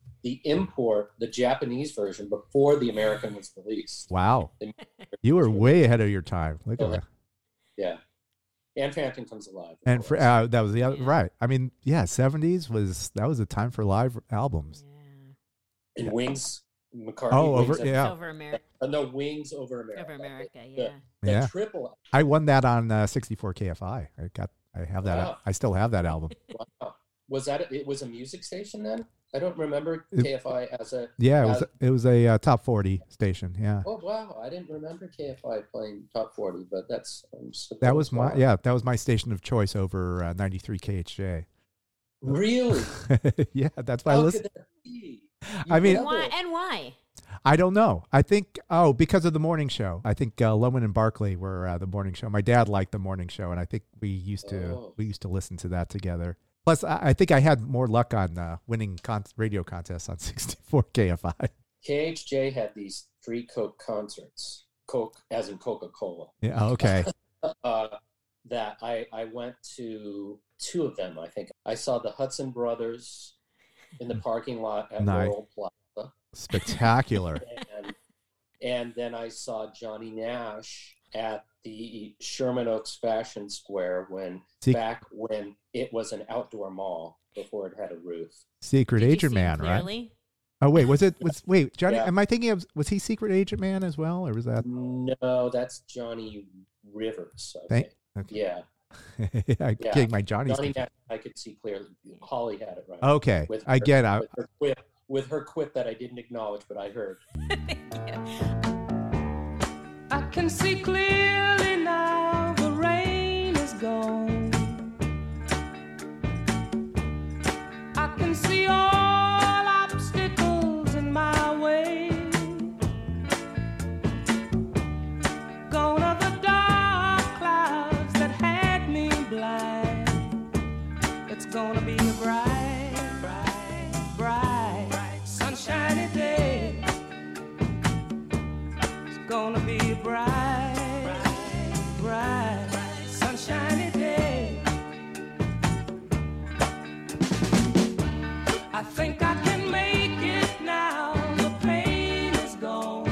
the Japanese version before the American was released. wow, you were way ahead of your time. Look at that. Yeah, and Phantom Comes Alive. And for that was the other right. I mean, yeah, 70s was a time for live albums. And Wings, McCartney. Oh, Wings over yeah. Over America. No, Wings Over America. Over America, yeah. Yeah. Triple. I won that on 64 KFI. I have that. Wow. I still have that album. Wow. Was that it? Was a music station then? I don't remember KFI as a. Yeah, it was a top 40 station. Yeah. Oh wow! I didn't remember KFI playing top 40, but that's That was my station of choice over 93 KHJ. Really? Yeah, that's why I How listen. could that be? I mean, Why? I don't know. I think because of the morning show. I think Loman and Barkley were the morning show. My dad liked the morning show, and I think we used to listen to that together. Plus, I think I had more luck on winning radio contests on 64 KFI. KHJ had these free Coke concerts. Coke, as in Coca-Cola. Yeah. Okay. that I went to 2 of them, I think. I saw the Hudson Brothers in the parking lot at Nice. Laurel Plaza. Spectacular. And then I saw Johnny Nash at the Sherman Oaks Fashion Square back when it was an outdoor mall before it had a roof. Secret Did you Agent see Man, clearly? right? Oh wait, wait, Johnny? Yeah. Am I thinking of? Was he Secret Agent Man as well, or was that? No, that's Johnny Rivers. I Thank- think. okay. Yeah. I'm Yeah. getting my Johnny's. Johnny Nash, I could see clearly. Holly had it right. Okay, With I her- get it. with her quip that I didn't acknowledge, but I heard. I can see clearly now the rain is gone. I can see all obstacles in my way. Gone are the dark clouds that had me blind. It's gonna be a bright, bright, bright, sunshiny day. It's gonna be a bright, bright, sunshiny day. I think I can make it now. The pain is gone.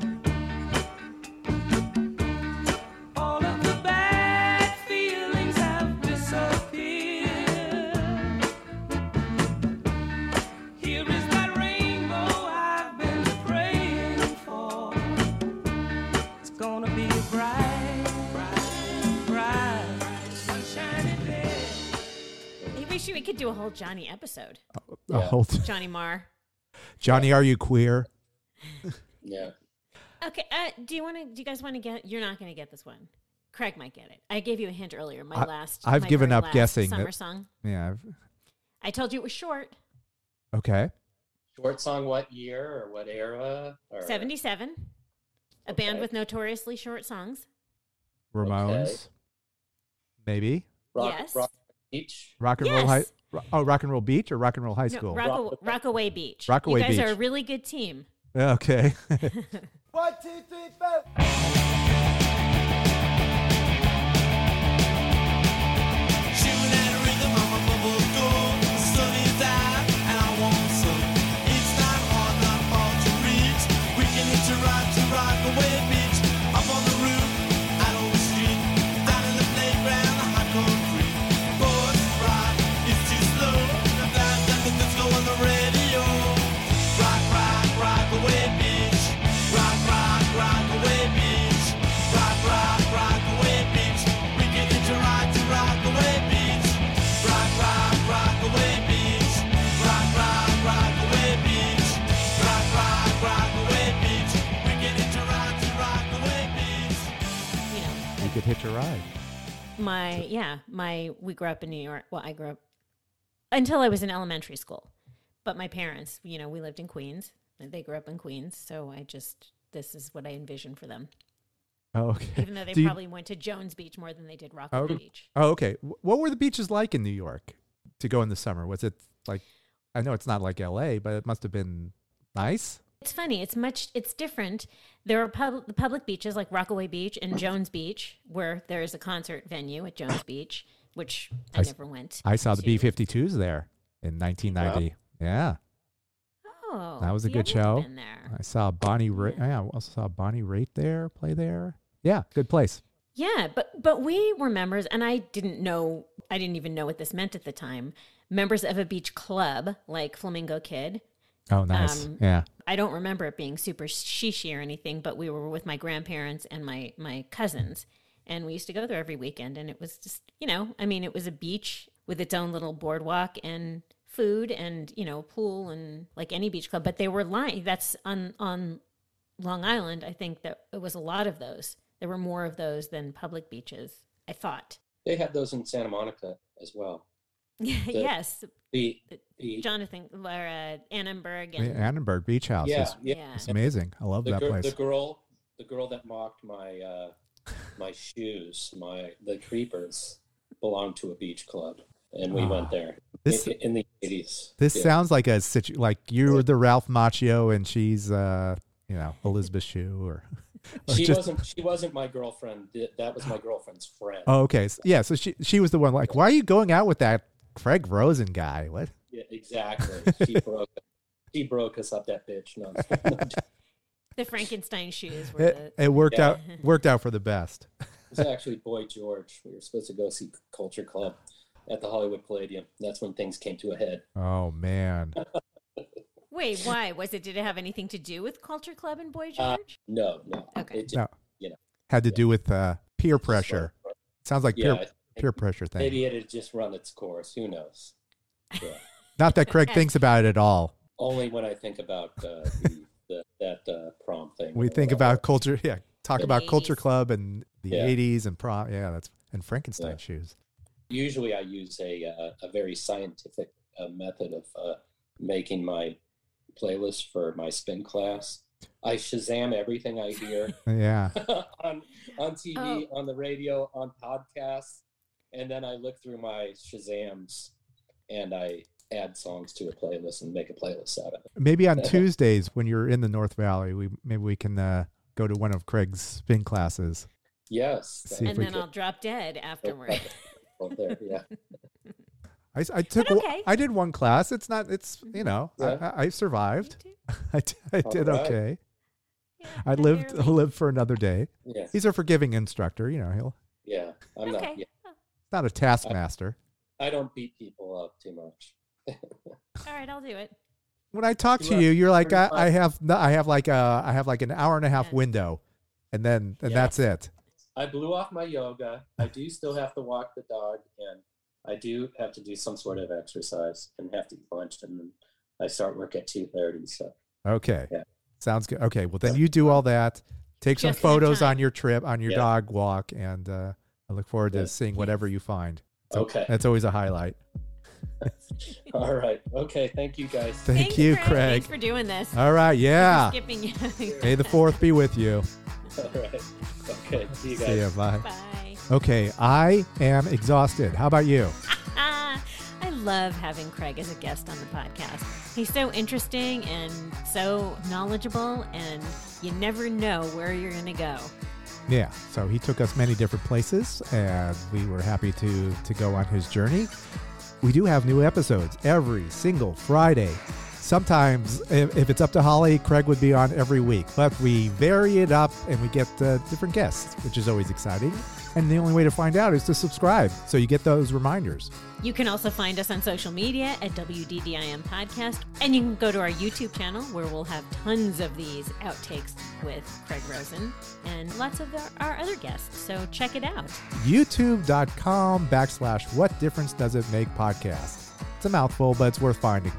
All of the bad feelings have disappeared. Here is that rainbow I've been praying for. It's gonna be a bright, bright, bright, sunshiny day. We could do a whole Johnny episode. A whole Johnny Marr. Johnny, are you queer? Yeah. Okay. Do you guys want to get? You're not going to get this one. Craig might get it. I gave you a hint earlier. I've my given very up last guessing. Summer song. Yeah. I told you it was short. Okay. Short song, what year or what era? Or... 77. A band with notoriously short songs. Ramones. Okay. Maybe. Yes. Rock Beach. Rock and roll high. Rock and roll beach or rock and roll high school. No, Rockaway Beach. Rockaway you guys Beach. are a really good team. Okay. 1, 2, 3, 4. Shooting at a rhythm on my bubble door. The sun is out and I want some. It's not hard, not far to reach. We can hitch a ride to Rockaway Beach. Up on the roof, out on the street. Down in the playground, the hot concrete. Boys ride, it's too slow. The blast and the disco on the radio. Rock, rock, Rockaway Beach. Rock, rock, Rockaway Beach. Rock, rock, Rockaway Beach. We can hitch a ride to Rockaway Beach. Rock, rock, Rockaway Beach. Rock, rock, Rockaway Beach. Rock, rock, Rockaway Beach. We can hitch a ride to Rockaway Beach. You could hitch a ride. We grew up in New York. Well, I grew up until I was in elementary school. But my parents, we lived in Queens. They grew up in Queens, so this is what I envisioned for them. Oh, okay. Even though they probably went to Jones Beach more than they did Rockaway Beach. Oh, okay. What were the beaches like in New York to go in the summer? Was it like, I know it's not like LA, but it must have been nice. It's funny. It's different. There are the public beaches like Rockaway Beach and Jones Beach, where there is a concert venue at Jones Beach, which I never went. I saw the B-52s there in 1990. Wow. Yeah. Oh, That was a see, good I've never show. been there. I saw Bonnie Raitt. Yeah, I also saw Bonnie Raitt there, play there. Yeah, good place. Yeah, but we were members, and I didn't even know what this meant at the time. Members of a beach club like Flamingo Kid. Oh, nice. Yeah. I don't remember it being super shishy or anything, but we were with my grandparents and my cousins, and we used to go there every weekend, and it was just, it was a beach with its own little boardwalk and food and, pool and like any beach club, but they were that's on Long Island. I think that it was a lot of those. There were more of those than public beaches, I thought. They had those in Santa Monica as well. Yes. The Jonathan or Annenberg The and Annenberg Beach House is it's amazing. I love that place. The girl that mocked my my shoes, the creepers, belonged to a beach club, and we went there in the 80s. This sounds like like you're the Ralph Macchio and she's Elizabeth Shue or She wasn't my girlfriend. That was my girlfriend's friend. Oh, okay. Yeah, so she was the one like, why are you going out with that Craig Rosen guy? What? Yeah, exactly. She broke us up, that bitch. No. The Frankenstein shoes were It worked out for the best. It was actually Boy George. We were supposed to go see Culture Club at the Hollywood Palladium. That's when things came to a head. Oh man. Wait, why? Did it have anything to do with Culture Club and Boy George? No. Okay. It just, No. Had to do with peer pressure. Sounds like peer pressure thing. Maybe it had just run its course. Who knows? Yeah. Not that Craig thinks about it at all. Only when I think about that prom thing. We think about culture. Yeah, talk The about 80s. Culture Club and the Yeah. 80s and prom. Yeah, and Frankenstein shoes. Usually I use a very scientific method of making my playlist for my spin class. I Shazam everything I hear Yeah. on TV, on the radio, on podcasts, and then I look through my Shazams and I add songs to a playlist and make a playlist out of it. Maybe on Tuesdays when you're in the North Valley, we can go to one of Craig's spin classes. Yes. See if And we then I'll drop dead afterward. There, yeah. I took okay. I did one class. It's Yeah. I survived. I did All right. okay. Yeah, I lived for another day. Yeah. He's a forgiving instructor. He'll Yeah. I'm Okay. not. Yeah. not a taskmaster. I don't beat people up too much. All right, I'll do it. When I talk to You you, have you're like, 35. I have like an hour and a half window, and that's it. I blew off my yoga. I do still have to walk the dog, and I do have to do some sort of exercise and have to eat lunch, and then I start work at 2:30. So Okay. Yeah. Sounds good. Okay. Well, then you do all that. Take some Just enough photos time. on your trip, on your Yeah. dog walk, and I look forward to Yeah. seeing whatever you find. Okay. That's always a highlight. All right. Okay. Thank you, guys. Thank you, Craig. Thanks for doing this. All right. Yeah. Skipping you. May the 4th be with you. All right. Okay. See you guys. See ya. Bye. Bye. Okay. I am exhausted. How about you? I love having Craig as a guest on the podcast. He's so interesting and so knowledgeable, and you never know where you're going to go. Yeah. So he took us many different places, and we were happy to go on his journey. We do have new episodes every single Friday. Sometimes, if it's up to Holly, Craig would be on every week. But we vary it up and we get different guests, which is always exciting. And the only way to find out is to subscribe, so you get those reminders. You can also find us on social media at WDDIM Podcast, and you can go to our YouTube channel where we'll have tons of these outtakes with Craig Rosen and lots of our other guests. So check it out. YouTube.com/What Difference Does It Make podcast. It's a mouthful, but it's worth finding.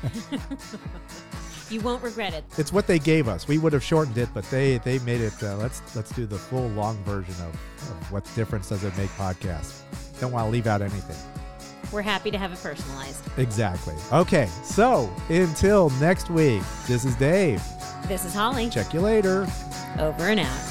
You won't regret it. It's what they gave us. We would have shortened it, but they made it. Let's do the full long version of What Difference Does It Make podcast. Don't want to leave out anything. We're happy to have it personalized. Exactly. Okay, so until next week, this is Dave. This is Holly. Check you later. Over and out.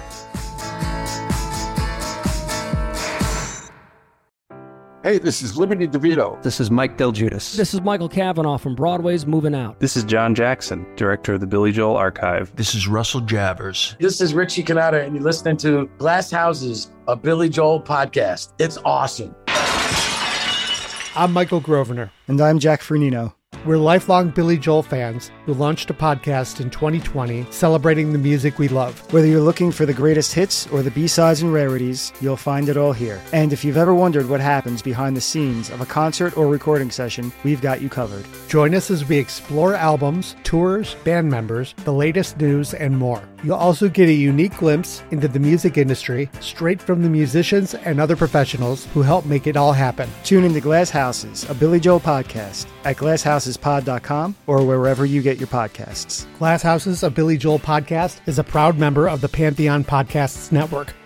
Hey, this is Liberty DeVito. This is Mike Del Giudice. This is Michael Cavanaugh from Broadway's Moving Out. This is John Jackson, director of the Billy Joel Archive. This is Russell Javers. This is Richie Canada, and you're listening to Glass Houses, a Billy Joel podcast. It's awesome. I'm Michael Grosvenor. And I'm Jack Fernino. We're lifelong Billy Joel fans who launched a podcast in 2020 celebrating the music we love. Whether you're looking for the greatest hits or the B-sides and rarities, you'll find it all here. And if you've ever wondered what happens behind the scenes of a concert or recording session, we've got you covered. Join us as we explore albums, tours, band members, the latest news, and more. You'll also get a unique glimpse into the music industry straight from the musicians and other professionals who help make it all happen. Tune into Glass Houses, a Billy Joel podcast at glasshouses.pod.com or wherever you get your podcasts. Glass Houses, a Billy Joel podcast is a proud member of the Pantheon Podcasts Network.